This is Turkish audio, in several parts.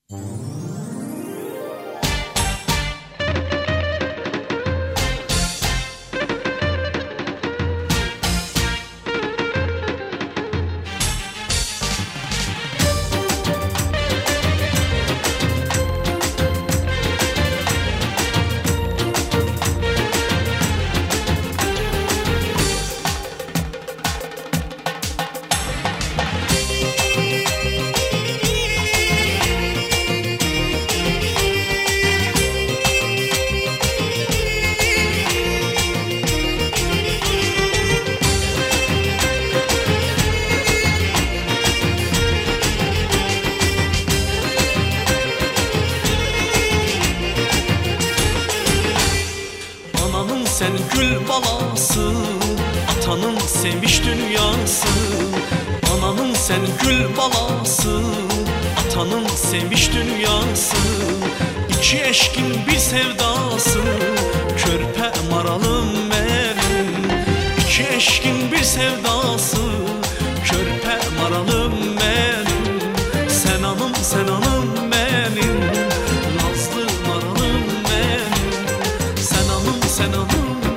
Sen gül balası, atanın sevinç dünyası. Ananın sen gül balası, atanın sevinç dünyası. İki eşkin bir sevdası, körpe maralım benim. İki eşkin bir sevdası, körpe maralım benim. Sen anım, sen anım benim, nazlı maralım benim. Sen anım, sen anım.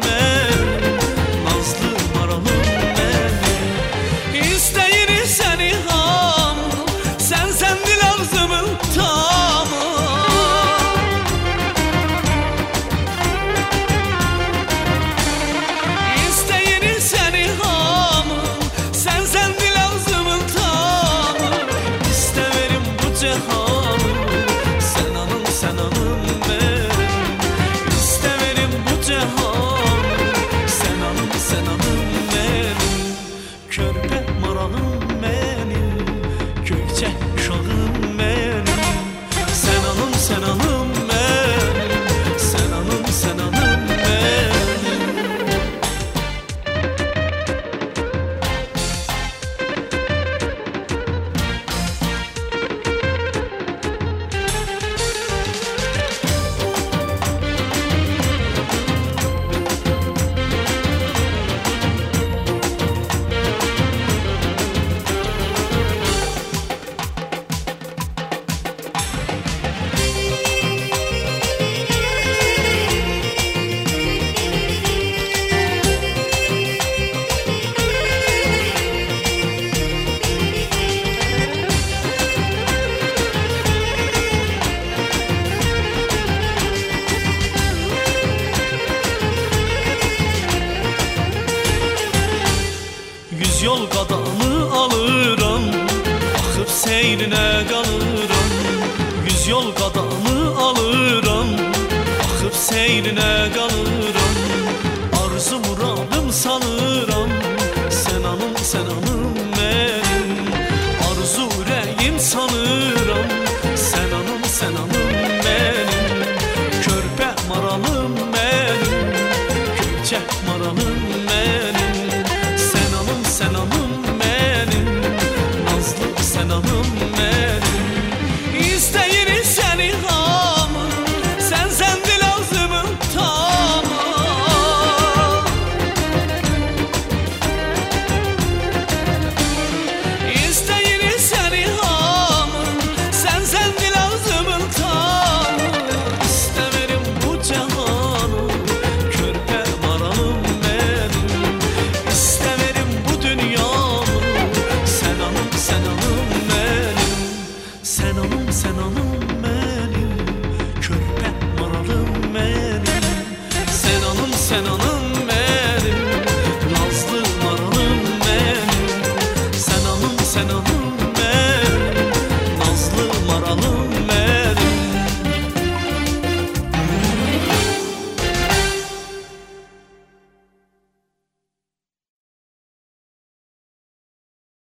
Yol qadağını alıram, baxıb seyrinə qalıram. Yüz yol qadağını alıram, baxıb seyrinə qalıram. Arzu muradım sanır